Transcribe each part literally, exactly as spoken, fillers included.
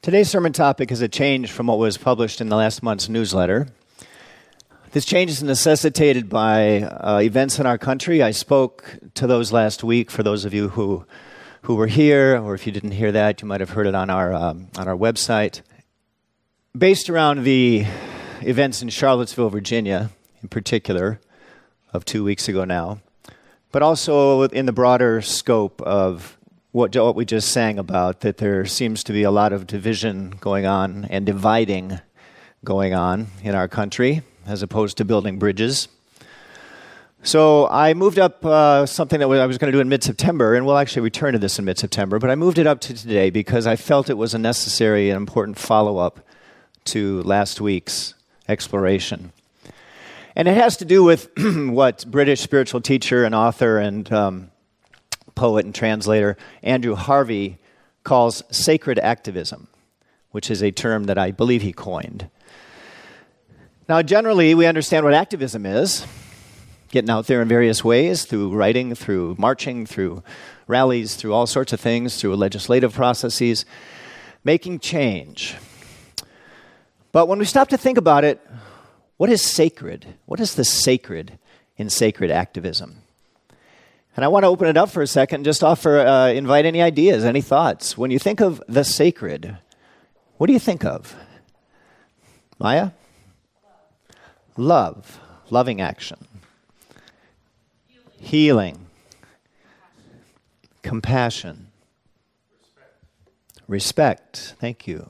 Today's sermon topic is a change from what was published in the last month's newsletter. This change is necessitated by uh, events in our country. I spoke to those last week. For those of you who who were here, or if you didn't hear that, you might have heard it on our um, on our website. Based around the events in Charlottesville, Virginia, in particular, of two weeks ago now, but also in the broader scope of what, what we just sang about, that there seems to be a lot of division going on and dividing going on in our country, as opposed to building bridges. So I moved up uh, something that I was going to do in mid-September, and we'll actually return to this in mid-September, but I moved it up to today because I felt it was a necessary and important follow-up to last week's exploration. And it has to do with what British spiritual teacher and author and um, poet and translator Andrew Harvey calls sacred activism, which is a term that I believe he coined. Now, generally, we understand what activism is, getting out there in various ways, through writing, through marching, through rallies, through all sorts of things, through legislative processes, making change. But when we stop to think about it, what is sacred? What is the sacred in sacred activism? And I want to open it up for a second, just offer, uh, invite any ideas, any thoughts. When you think of the sacred, what do you think of? Maya? Love, loving action. Healing. Compassion. Respect. Respect. Thank you.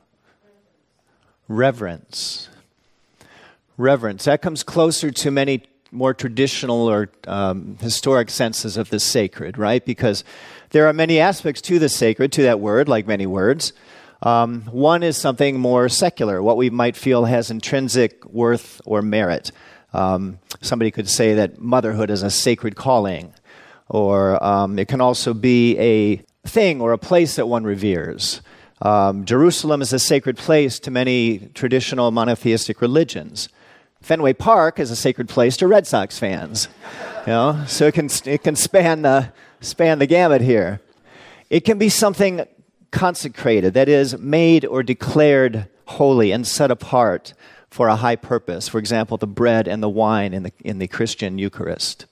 Reverence. Reverence. That comes closer to many more traditional or um, historic senses of the sacred, right? Because there are many aspects to the sacred, to that word, like many words. Um, one is something more secular, what we might feel has intrinsic worth or merit. Um, somebody could say that motherhood is a sacred calling, or um, it can also be a thing or a place that one reveres. Um, Jerusalem is a sacred place to many traditional monotheistic religions. Fenway Park is a sacred place to Red Sox fans, you know. So it can it can span the span the gamut here. It can be something consecrated, that is, made or declared holy and set apart for a high purpose. For example, the bread and the wine in the in the Christian Eucharist.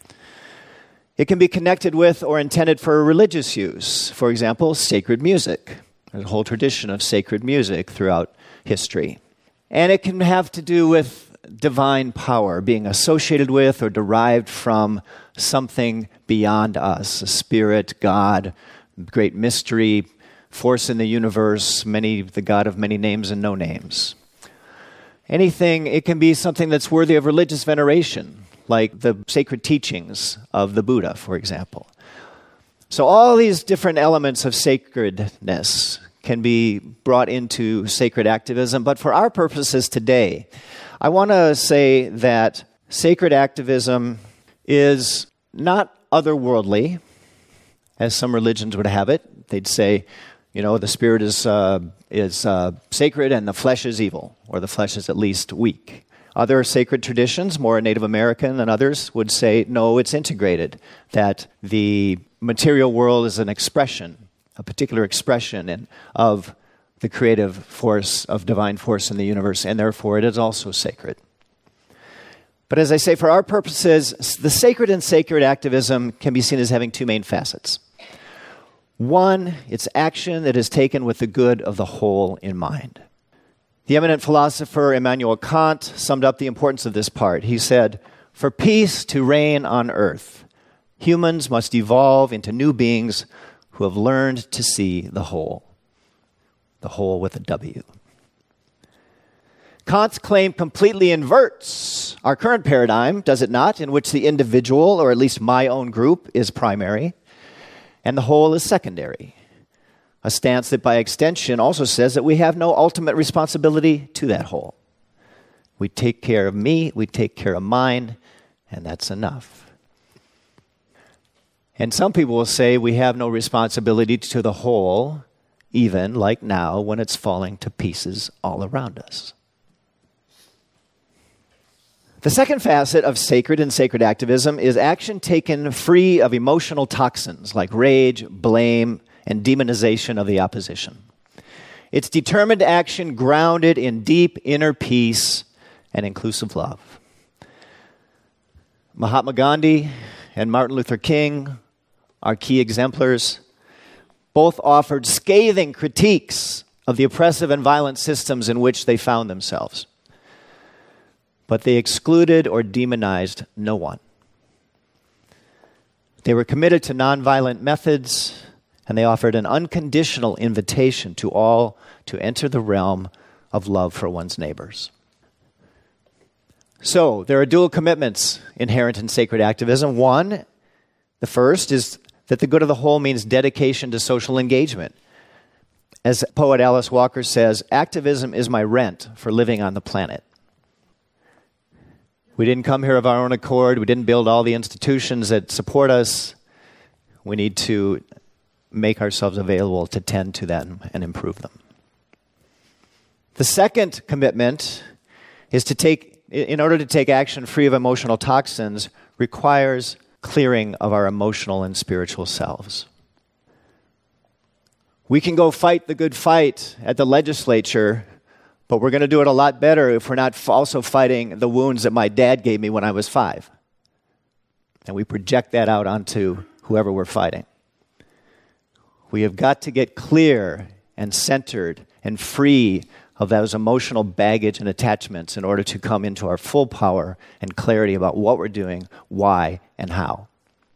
It can be connected with or intended for religious use. For example, sacred music. There's a whole tradition of sacred music throughout history. And it can have to do with divine power, being associated with or derived from something beyond us, a spirit, God, great mystery, force in the universe, many the God of many names and no names. Anything, it can be something that's worthy of religious veneration, like the sacred teachings of the Buddha, for example. So all these different elements of sacredness can be brought into sacred activism, but for our purposes today, I want to say that sacred activism is not otherworldly, as some religions would have it. They'd say, you know, the spirit is uh, is uh, sacred and the flesh is evil, or the flesh is at least weak. Other sacred traditions, more Native American than others, would say, no, it's integrated, that the material world is an expression, a particular expression in, of the creative force, of divine force in the universe, and therefore it is also sacred. But as I say, for our purposes, the sacred and sacred activism can be seen as having two main facets. One, it's action that is taken with the good of the whole in mind. The eminent philosopher Immanuel Kant summed up the importance of this part. He said, "For peace to reign on earth, humans must evolve into new beings who have learned to see the whole." The whole with a W. Kant's claim completely inverts our current paradigm, does it not, in which the individual, or at least my own group, is primary, and the whole is secondary. A stance that by extension also says that we have no ultimate responsibility to that whole. We take care of me, we take care of mine, and that's enough. And some people will say we have no responsibility to the whole, even like now when it's falling to pieces all around us. The second facet of sacred and sacred activism is action taken free of emotional toxins like rage, blame, and demonization of the opposition. It's determined action grounded in deep inner peace and inclusive love. Mahatma Gandhi and Martin Luther King are key exemplars. Both offered scathing critiques of the oppressive and violent systems in which they found themselves. But they excluded or demonized no one. They were committed to nonviolent methods, and they offered an unconditional invitation to all to enter the realm of love for one's neighbors. So, there are dual commitments inherent in sacred activism. One, the first, is that the good of the whole means dedication to social engagement. As poet Alice Walker says, activism is my rent for living on the planet. We didn't come here of our own accord. We didn't build all the institutions that support us. We need to make ourselves available to tend to them and improve them. The second commitment is to take, in order to take action free of emotional toxins, requires clearing of our emotional and spiritual selves. We can go fight the good fight at the legislature, but we're going to do it a lot better if we're not also fighting the wounds that my dad gave me when I was five. And we project that out onto whoever we're fighting. We have got to get clear and centered and free of those emotional baggage and attachments in order to come into our full power and clarity about what we're doing, why, and how.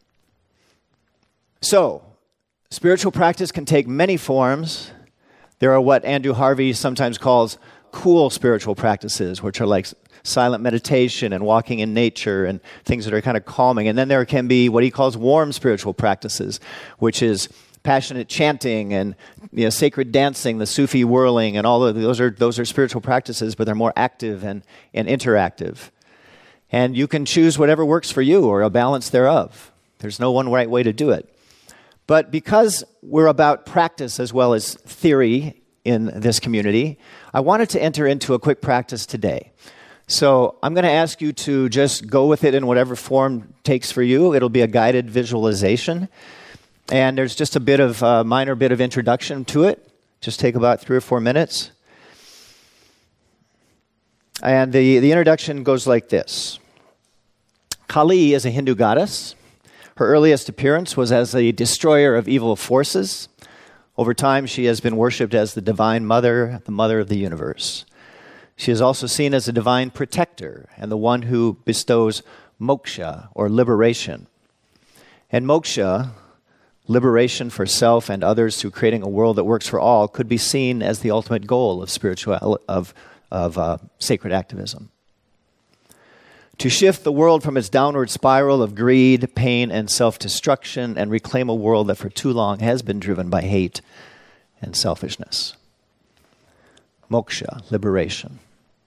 So, spiritual practice can take many forms. There are what Andrew Harvey sometimes calls cool spiritual practices, which are like silent meditation and walking in nature and things that are kind of calming. And then there can be what he calls warm spiritual practices, which is passionate chanting and, you know, sacred dancing, the Sufi whirling, and all of those are those are spiritual practices, but they're more active and, and interactive. And you can choose whatever works for you or a balance thereof. There's no one right way to do it. But because we're about practice as well as theory in this community, I wanted to enter into a quick practice today. So I'm going to ask you to just go with it in whatever form takes for you. It'll be a guided visualization. And there's just a bit of a minor bit of introduction to it. Just take about three or four minutes. And the, the introduction goes like this. Kali is a Hindu goddess. Her earliest appearance was as the destroyer of evil forces. Over time, she has been worshipped as the divine mother, the mother of the universe. She is also seen as a divine protector and the one who bestows moksha, or liberation. And moksha, liberation for self and others through creating a world that works for all, could be seen as the ultimate goal of spiritual of of uh, sacred activism. To shift the world from its downward spiral of greed, pain, and self-destruction, and reclaim a world that for too long has been driven by hate and selfishness. Moksha, liberation.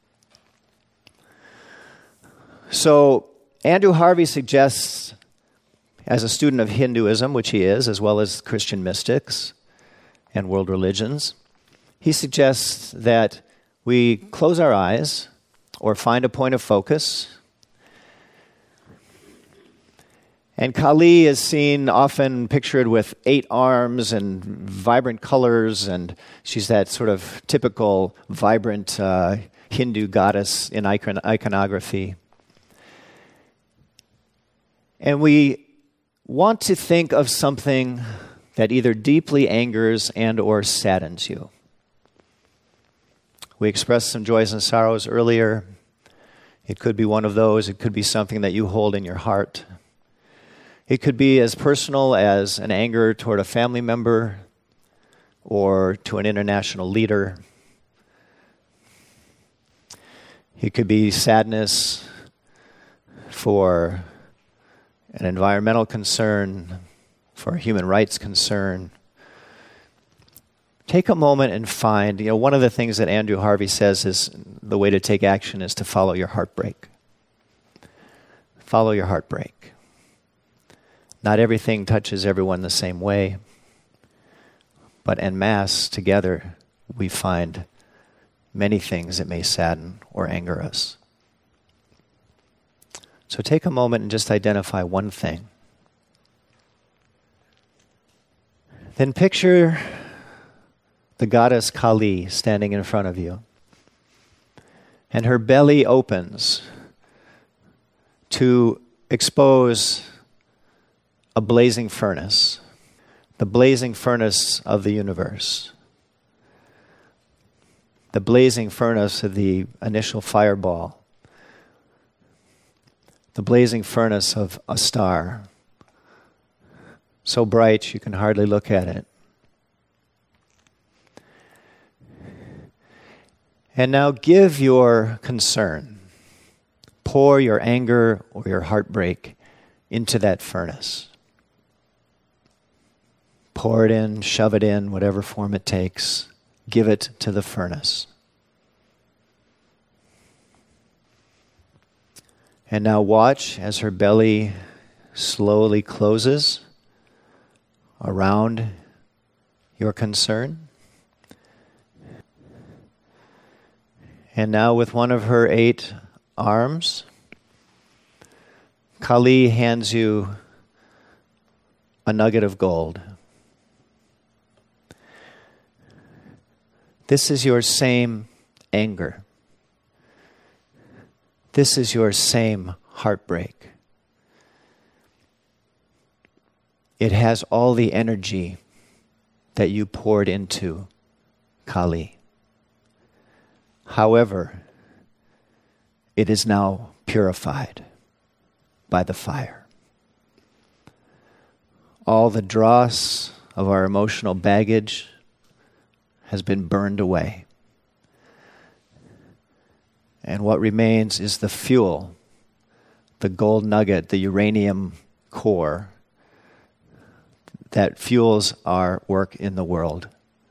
So Andrew Harvey suggests, as a student of Hinduism, which he is, as well as Christian mystics and world religions, he suggests that we close our eyes or find a point of focus. And Kali is seen often pictured with eight arms and vibrant colors, and she's that sort of typical vibrant uh, Hindu goddess in icon- iconography. And we want to think of something that either deeply angers and or saddens you. We expressed some joys and sorrows earlier. It could be one of those. It could be something that you hold in your heart. It could be as personal as an anger toward a family member or to an international leader. It could be sadness for an environmental concern, for a human rights concern. Take a moment and find, you know, one of the things that Andrew Harvey says is the way to take action is to follow your heartbreak. Follow your heartbreak. Not everything touches everyone the same way, but en masse, together, we find many things that may sadden or anger us. So take a moment and just identify one thing. Then picture the goddess Kali standing in front of you. And her belly opens to expose a blazing furnace, the blazing furnace of the universe, the blazing furnace of the initial fireball, the blazing furnace of a star, so bright you can hardly look at it. And now give your concern, pour your anger or your heartbreak into that furnace. Pour it in, shove it in, whatever form it takes. Give it to the furnace. And now watch as her belly slowly closes around your concern. And now with one of her eight arms, Kali hands you a nugget of gold. This is your same anger. This is your same heartbreak. It has all the energy that you poured into Kali. However, it is now purified by the fire. All the dross of our emotional baggage has been burned away. And what remains is the fuel, the gold nugget, the uranium core that fuels our work in the world.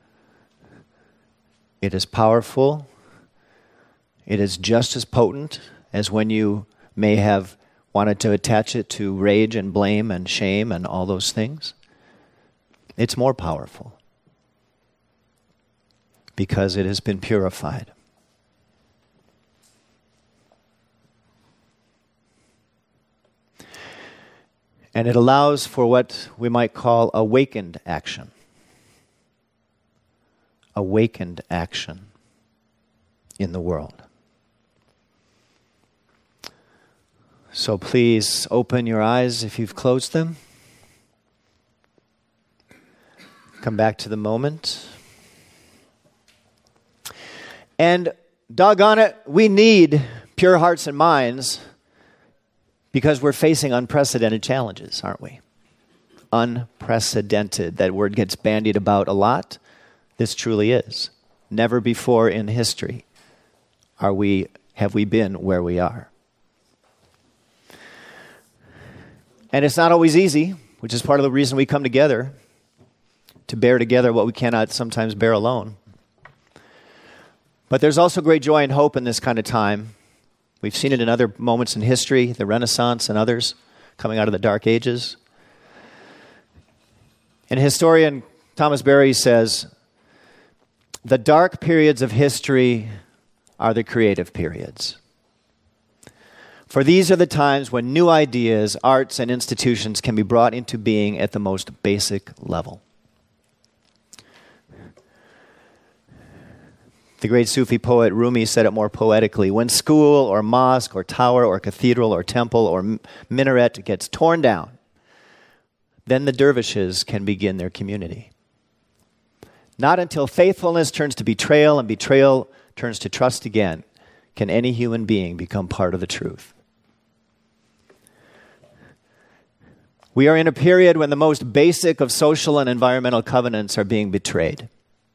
It is powerful. It is just as potent as when you may have wanted to attach it to rage and blame and shame and all those things. It's more powerful because it has been purified. And it allows for what we might call awakened action. Awakened action in the world. So please open your eyes if you've closed them. Come back to the moment. And doggone it, we need pure hearts and minds because we're facing unprecedented challenges, aren't we? Unprecedented. That word gets bandied about a lot. This truly is. Never before in history are we have we been where we are. And it's not always easy, which is part of the reason we come together, to bear together what we cannot sometimes bear alone. But there's also great joy and hope in this kind of time. We've seen it in other moments in history, the Renaissance and others, coming out of the Dark Ages. And historian Thomas Berry says, the dark periods of history are the creative periods. For these are the times when new ideas, arts, and institutions can be brought into being at the most basic level. The great Sufi poet Rumi said it more poetically. When school or mosque or tower or cathedral or temple or minaret gets torn down, then the dervishes can begin their community. Not until faithfulness turns to betrayal and betrayal turns to trust again can any human being become part of the truth. We are in a period when the most basic of social and environmental covenants are being betrayed.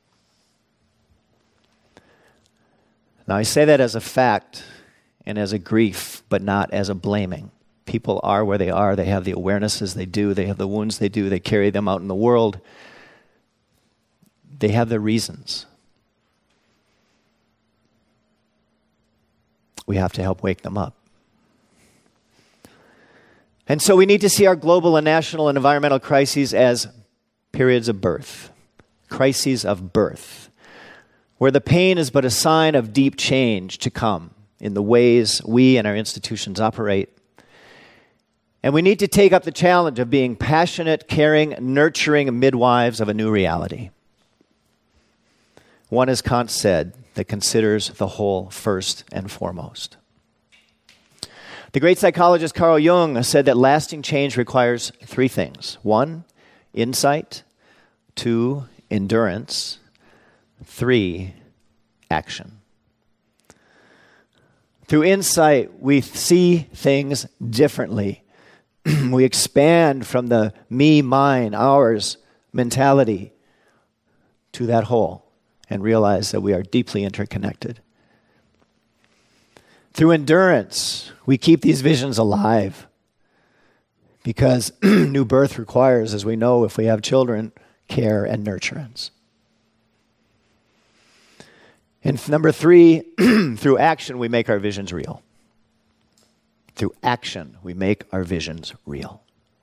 Now, I say that as a fact and as a grief, but not as a blaming. People are where they are. They have the awarenesses they do. They have the wounds they do. They carry them out in the world. They have their reasons. We have to help wake them up. And so we need to see our global and national and environmental crises as periods of birth, crises of birth, where the pain is but a sign of deep change to come in the ways we and our institutions operate. And we need to take up the challenge of being passionate, caring, nurturing midwives of a new reality. one, as Kant said, that considers the whole first and foremost. The great psychologist Carl Jung said that lasting change requires three things. One, insight. Two, endurance. Three, action. Through insight, we see things differently. We expand from the me, mine, ours mentality to that whole and realize that we are deeply interconnected. Through endurance, we keep these visions alive because new birth requires, as we know, if we have children, care and nurturance. And number three, through action, we make our visions real. Through action, we make our visions real.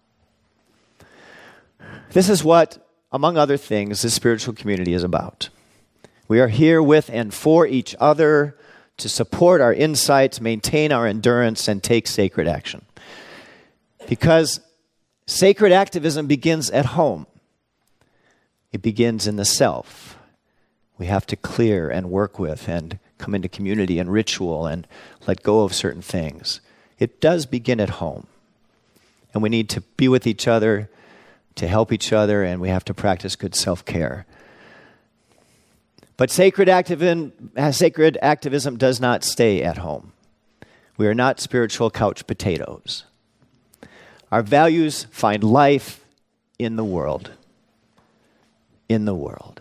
This is what, among other things, this spiritual community is about. We are here with and for each other to support our insights, maintain our endurance, and take sacred action. Because sacred activism begins at home. It begins in the self. We have to clear and work with and come into community and ritual and let go of certain things. It does begin at home. And we need to be with each other, to help each other, and we have to practice good self-care. But sacred activism, sacred activism does not stay at home. We are not spiritual couch potatoes. Our values find life in the world. In the world.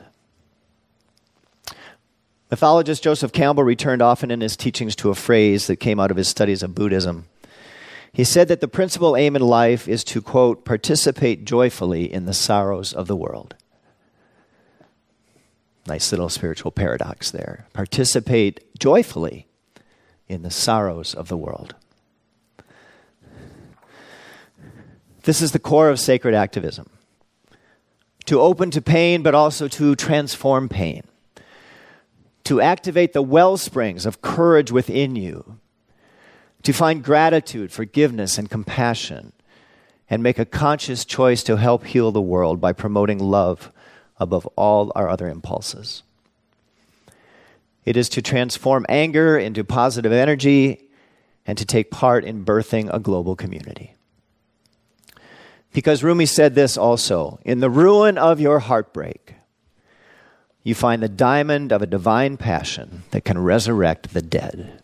Mythologist Joseph Campbell returned often in his teachings to a phrase that came out of his studies of Buddhism. He said that the principal aim in life is to, quote, participate joyfully in the sorrows of the world. Nice little spiritual paradox there. Participate joyfully in the sorrows of the world. This is the core of sacred activism. To open to pain, but also to transform pain. To activate the well springs of courage within you. To find gratitude, forgiveness, and compassion. And make a conscious choice to help heal the world by promoting love above all our other impulses. It is to transform anger into positive energy and to take part in birthing a global community. Because Rumi said this also, in the ruin of your heartbreak, you find the diamond of a divine passion that can resurrect the dead.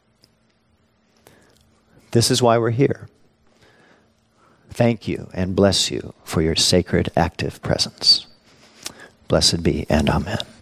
This is why we're here. Thank you and bless you for your sacred active presence. Blessed be and amen.